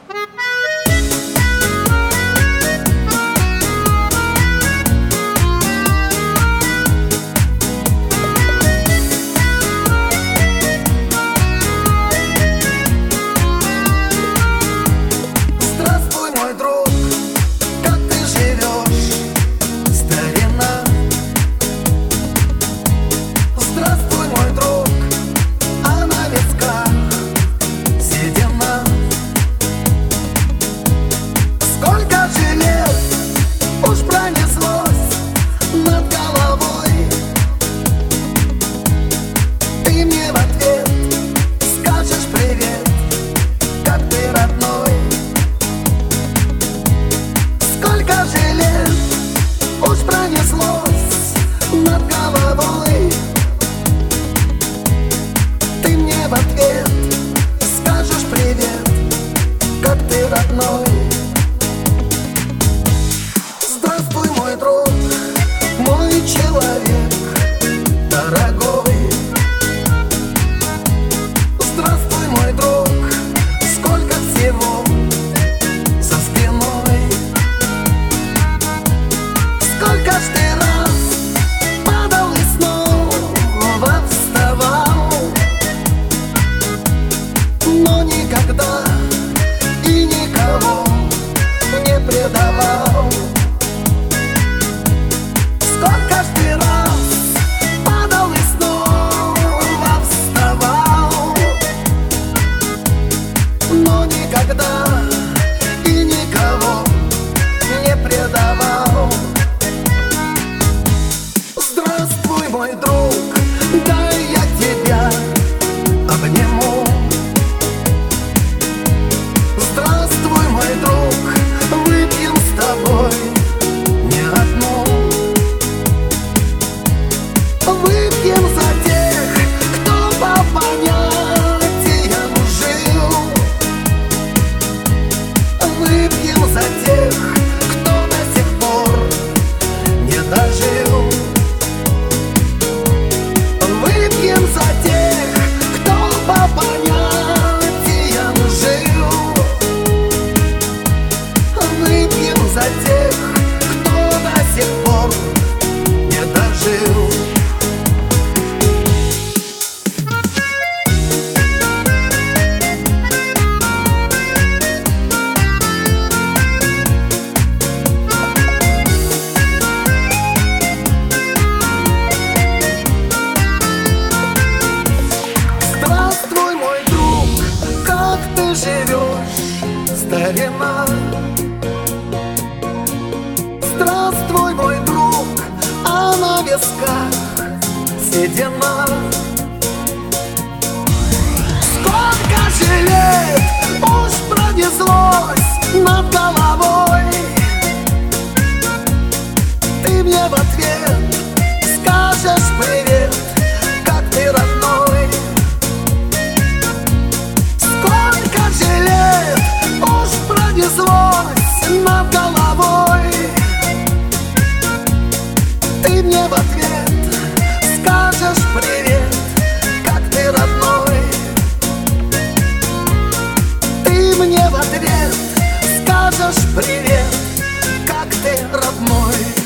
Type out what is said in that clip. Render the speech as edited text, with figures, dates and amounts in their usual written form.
Над головой ты мне в ответ скажешь привет, как ты родной. Здравствуй, мой друг, мой человек дорогой. Здравствуй, мой друг, сколько всего за спиной. Сколько ж ты раз падал и снова вставал, но никогда и никого не предавал. Сколько ж ты раз падал и снова вставал, но никогда и никого не предавал. Здравствуй, мой друг, дай я тебя обниму. Здравствуй, мой друг, выпьем с тобой не одну. Выпьем за тех, кто по понятиям жил. Выпьем за тех, кто до сих пор не дожил. Выпьем за тех, кто по понятиям жил. Выпьем за тех, кто до сих пор не дожил. Здравствуй, мой друг, как ты живешь, старина? Здравствуй, мой друг, а на висках седина. Сколько же лет уж пронеслось над головой, ты мне в ответ скажешь привет, как ты родной. Сколько же лет уж пронеслось над головой, ты мне в ответ скажешь привет, как ты родной. Ты мне в ответ скажешь привет, как ты родной.